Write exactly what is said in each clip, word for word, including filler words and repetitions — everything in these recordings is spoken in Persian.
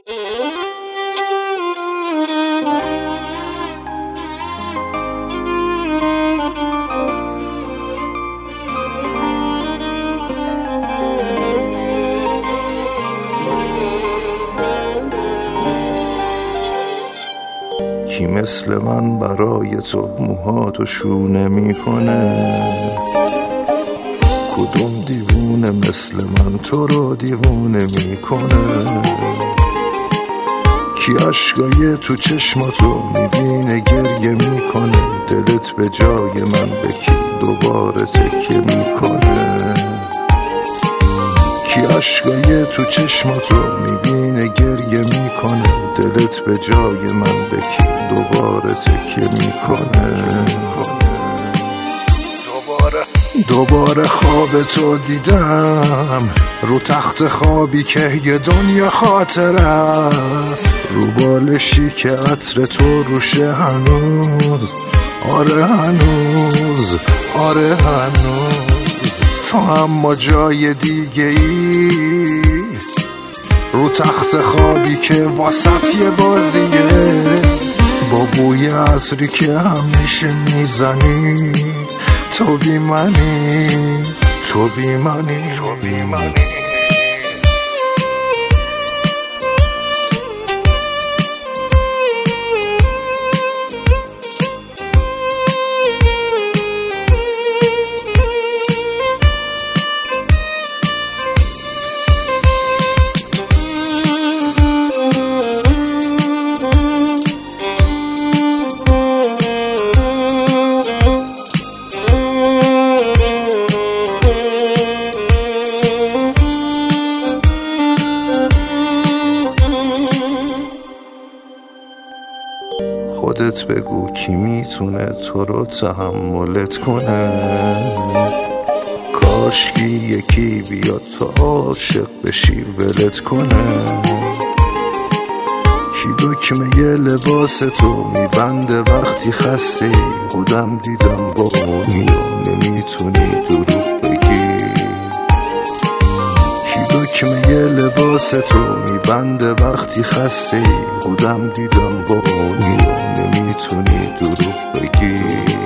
کی مثل من برای تو موهاتو شونه میکنه؟ کدوم دیوونه مثل من تو رو دیوونه میکنه؟ کی عشقای تو چشماتو میبینه گریه میکنه؟ دلت به جای من به کی دوباره تکیه میکنه؟ کی عشقای تو چشماتو میبینه گریه میکنه؟ دلت به جای من به کی دوباره تکیه میکنه؟ دوباره دوباره خواب تو دیدم، رو تخت خوابی که یه دنیا خاطر است، رو بالشی که عطر تو روشه هنوز، آره هنوز، آره هنوز. تو اما جای دیگه ای، رو تخت خوابی که واسط یه بازیه، با بوی عطری که همیشه میزنی. تو بی منی، تو بی منی، تو بی منی. خودت بگو کی میتونه تو رو تحملت کنه؟ کاشکی یکی بیاد تو عاشق بشی ولت کنه. کی دکمه یه لباس تو میبنده وقتی خستی؟ خودم دیدم با اونی و نمیتونی دروغ بگی. کی دکمه یه لباس تو میبنده وقتی خستی؟ خودم دیدم با اونی و نمیتونی دروغ بگی.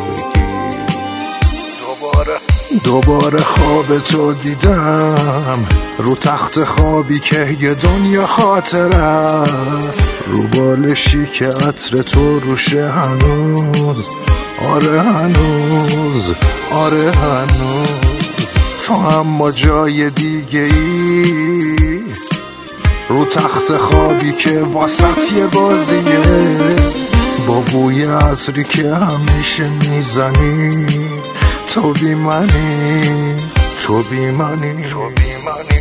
دوباره دوباره خواب تو دیدم، رو تخت خوابی که یه دنیا خاطر است، رو بالشی که عطر تو روشه هنوز، آره هنوز، آره هنوز. تو اما جای دیگه ای، رو تخت خوابی که واسط یه بازیه، با بوی عطری که همیشه میزنی. تو بی منی، تو بی منی، تو بی منی.